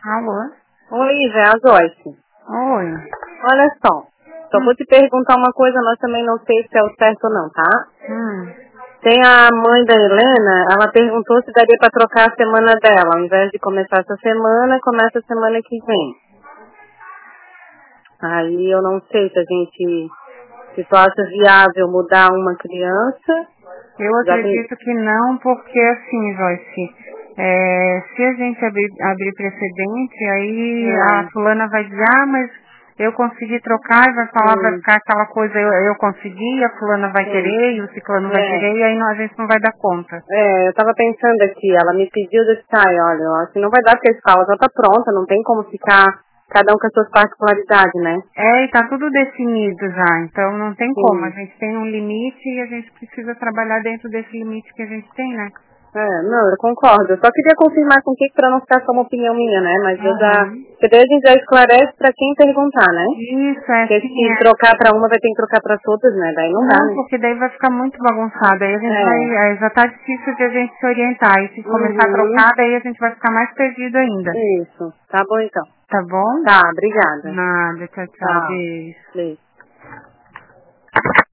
Alô? Oi, Zé, a Joyce. Oi. Olha só vou te perguntar uma coisa, mas também não sei se é o certo ou não, tá? Tem a mãe da Helena, ela perguntou se daria pra trocar a semana dela. Ao invés de começar essa semana, começa a semana que vem. Aí eu não sei se tu acha viável mudar uma criança. Eu acredito que não, porque assim, Joyce, se a gente abrir precedente, aí a fulana vai dizer, mas eu consegui trocar, e vai falar, vai ficar aquela coisa, eu consegui, a fulana vai querer, e o ciclano vai querer, e aí a gente não vai dar conta. Eu tava pensando aqui, ela me pediu de olha, eu acho que não vai dar porque a escola já tá pronta, não tem como ficar cada um com as suas particularidades, né? E tá tudo definido já, então não tem como, a gente tem um limite e a gente precisa trabalhar dentro desse limite que a gente tem, né? Não, eu concordo. Eu só queria confirmar com que pra não ficar só uma opinião minha, né? Mas porque daí a gente já esclarece pra quem perguntar, né? Isso, porque se trocar pra uma vai ter que trocar pra todas, né? Daí não dá, né? Porque daí vai ficar muito bagunçado. Aí a gente vai, já tá difícil de a gente se orientar. E se começar a trocar, daí a gente vai ficar mais perdido ainda. Isso. Tá bom então. Tá bom? Tá, obrigada. Nada, tchau. Beijo. Beijo.